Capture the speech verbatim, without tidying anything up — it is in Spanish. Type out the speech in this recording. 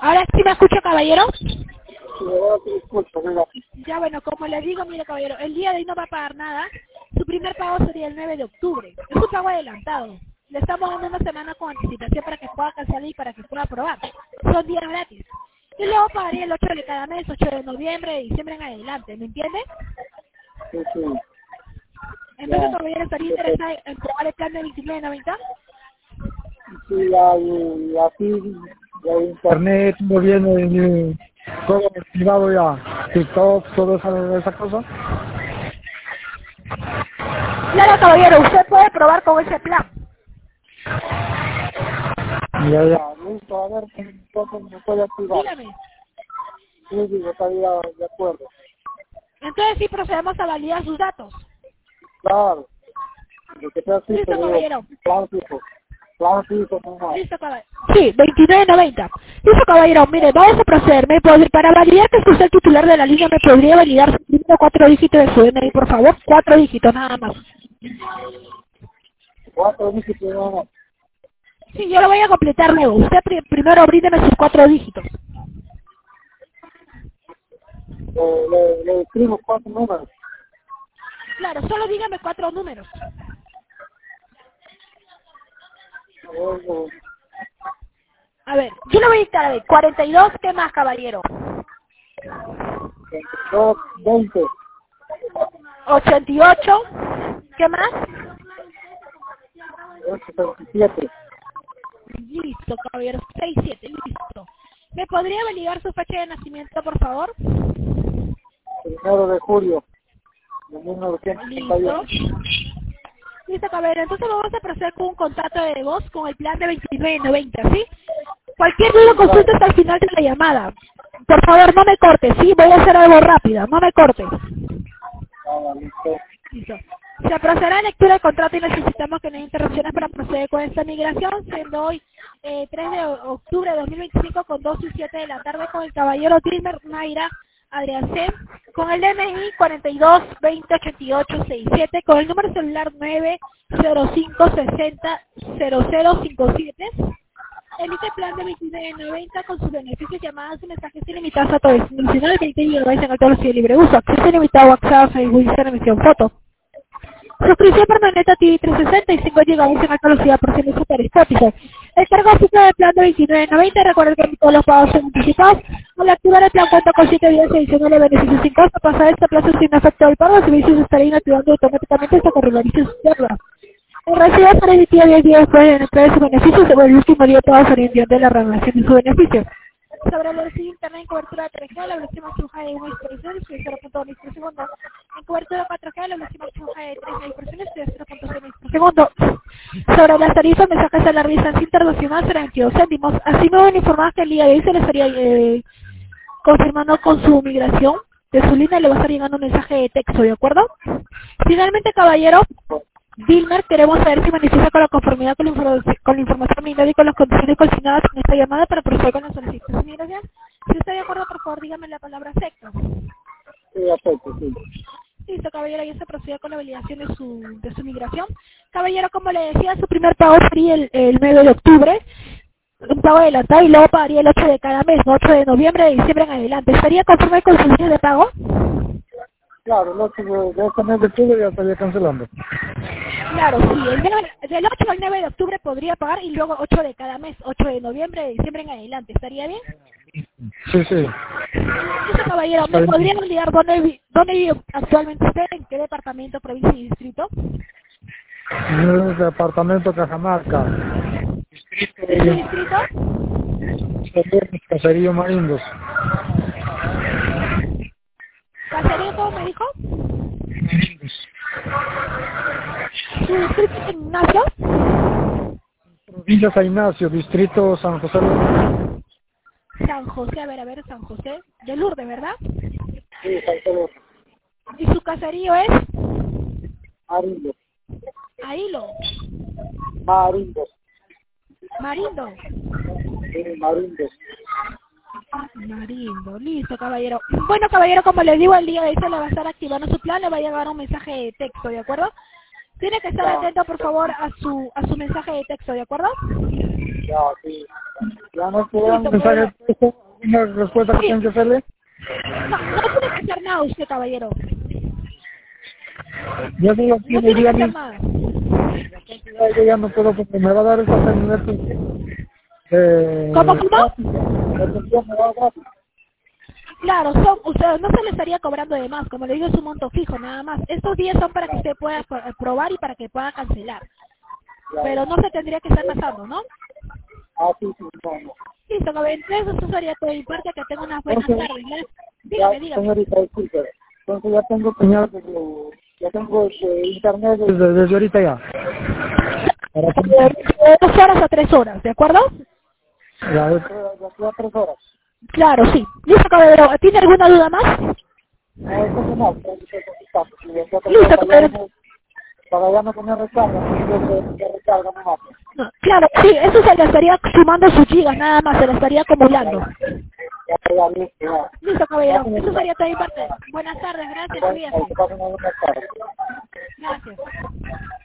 ¿Ahora sí me escucha, caballero? Sí, ahora sí escucho, venga. Ya, bueno, como le digo, mire, caballero, el día de hoy no va a pagar nada. Su primer pago sería el nueve de octubre. Es un pago adelantado. Le estamos dando una semana con anticipación para que pueda cancelar y para que pueda aprobar. Son días gratis. Y luego pagaría el ocho de cada mes, ocho de noviembre, diciembre en adelante, ¿me entiende? Sí, sí. Entonces, Ya. caballero, ¿estaría interesado en probar el plan de veintinueve noventa? Sí, ya, y, y así, ya internet, todo viene, y todo activado ya, TikTok, toda esa, esa cosa. Claro, caballero, usted puede probar con ese plan. Ya, ya, listo, a ver, entonces me puede activar. Dígame. Sí, digo, está ya de acuerdo. Entonces sí procedemos a validar sus datos. Claro, lo que sea así, Listo, pero caballero. plan fijo, plan fijo, no más. Listo, caballero. Sí, veintinueve noventa. Listo, caballero. Mire, vamos a proceder. ¿Me pod- para validar que es usted el titular de la línea, ¿me podría validar su número cuatro dígitos de su D N I, por favor? Cuatro dígitos, nada más. Cuatro dígitos, no más. Sí, yo lo voy a completar luego. Usted pri- primero bríndeme sus cuatro dígitos. Le, le, le escribo cuatro números. Claro, solo dígame cuatro números. Eh, A ver, yo le voy a dictar, a ver, cuarenta y dos, ¿qué más, caballero? dos, veinte, ochenta y ocho, ¿qué más? setenta y siete, Listo, caballero, seis siete, listo. ¿Me podría validar su fecha de nacimiento, por favor? primero de julio de mil novecientos setenta y Listo. uno. Listo, caballero. Entonces vamos a proceder con un contrato de voz con el plan de veintinueve noventa, ¿sí? Cualquier duda consulta hasta el final de la llamada. Por favor, no me corte, ¿sí? Voy a hacer algo rápido, no me corte. Ah, listo. Listo. Se procederá a lectura del contrato y necesitamos que no haya interrupciones para proceder con esta migración, siendo hoy eh, tres de octubre de dos mil veinticinco con dos y siete de la tarde con el caballero Dilmer Naira Adrián C, con el D N I cuarenta y dos veinte ochenta y ocho sesenta y siete, con el número celular nueve cero cinco sesenta cero cero cincuenta y siete. Emite plan de veintinueve noventa con sus beneficios, llamadas y mensajes ilimitados a todo el nacional, veinte gigabytes en alta velocidad de libre uso, acceso ilimitado a WhatsApp, Facebook, Instagram, emisión, foto. Suscripción permanente a T V trescientos sesenta y cinco gigabytes en alta velocidad por servicio periscópico. El cargo fijo del plan de veintinueve noventa, recuerden que todos los pagos son anticipados. Al activar el plan cuenta con siete días adicionales de beneficios sin costo. Pasar este plazo sin efecto del pago, los servicios estarían activando automáticamente hasta que regularice su deuda. El recibo será emitido diez días después de la entrega de sus beneficios, sobre el último día todo sería enviado de la renovación de su beneficio. Sobre la velocidad de internet en cobertura de tres G, la velocidad máxima de uno por segundo es cero punto dos por segundo. En cobertura cuatro G, la velocidad máxima de tres por segundo es cero punto seis por segundo. Sobre las tarifas, mensajes a la distancia internacional serán veintidós céntimos. Así me van informar que el día de hoy se le estaría eh, confirmando con su migración de su línea, le va a estar llegando un mensaje de texto, ¿de acuerdo? Finalmente, caballero, Dilmer, queremos saber si manifiesta con la conformidad con la, inform con la información minera y con las condiciones consignadas en esta llamada para proceder con la solicitud de migración. Si está de acuerdo, por favor, dígame la palabra acepto. Sí, acepto, sí. Listo, caballero, ya se procedió con la validación de su, de su migración. Caballero, como le decía, su primer pago sería el, el nueve de octubre, un pago adelantado, y luego pagaría el ocho de cada mes, ¿no? ocho de noviembre, de diciembre en adelante. ¿Estaría conforme con sus días de pago? Claro, el ocho de, de este mes de octubre ya estaría cancelando. Claro, sí, el nueve del ocho al nueve de octubre podría pagar y luego ocho de cada mes, ocho de noviembre, de diciembre en adelante. ¿Estaría bien? Sí, sí. Listo, caballero, Está ¿me bien. podría olvidar dónde, vi- dónde vive actualmente usted? ¿En qué departamento, provincia y distrito? En el departamento Cajamarca, ¿De su distrito? Socorro, Caserío Marindos. ¿Caserío, cómo me dijo? ¿Su distrito es Ignacio? Villa San Ignacio, distrito San José. San José, a ver, a ver, San José. De Lourdes, ¿verdad? Sí, San José. ¿Y su caserío es? Marindos. Ahilo. Marindos. Marindo. Sí, Marindos. Marindo, listo, caballero. Bueno, caballero, como les digo, el día de hoy se le va a estar activando su plan, le va a llegar un mensaje de texto, ¿de acuerdo? Tiene que estar Ya. atento, por favor, a su a su mensaje de texto, ¿de acuerdo? Ya, sí. Ya no esperan un mensaje de texto, una respuesta que Sí. tengo que hacerle. No, no tiene que hacer nada usted, caballero. Yo digo, No el tiene que día hacer mismo, nada. yo ya no puedo porque me va a dar esa terminal ¿Cómo, de cómo? gratis. La atención me va a dar gratis. Claro, son, usted no se le estaría cobrando de más, como le digo, es un monto fijo nada más. Estos días son para que usted pueda pro- probar y para que pueda cancelar. Pero no se tendría que estar pasando, ¿no? Ah, sí, sí, no, no. Listo, caballero, entonces eso sería todo. Y parte que tenga unas buenas Entonces, tardes. ¿no? ya, Dígame, dígame. señorita, disculpe. Entonces ya tengo señal desde, ya tengo eh, internet desde, desde ahorita ya. Para que De de dos horas a tres horas, ¿de acuerdo? ya, de, de aquí a tres horas. Claro, sí. Listo, caballero, ¿tiene alguna duda más? No, eso es no, pero estoy contestando. Si de aquí a tres Listo, horas para allá caballero. no, para allá no poner recarga, no tengo que recarga nomás. No, claro, sí, eso se le estaría sumando sus gigas, nada más, se le estaría Ya, acumulando. ya, ya, listo, ya. Listo, Ya, caballero, eso señorita. sería todo mi parte. Buenas tardes, gracias, Ya, cuídese. que pasen una buena tarde. Gracias.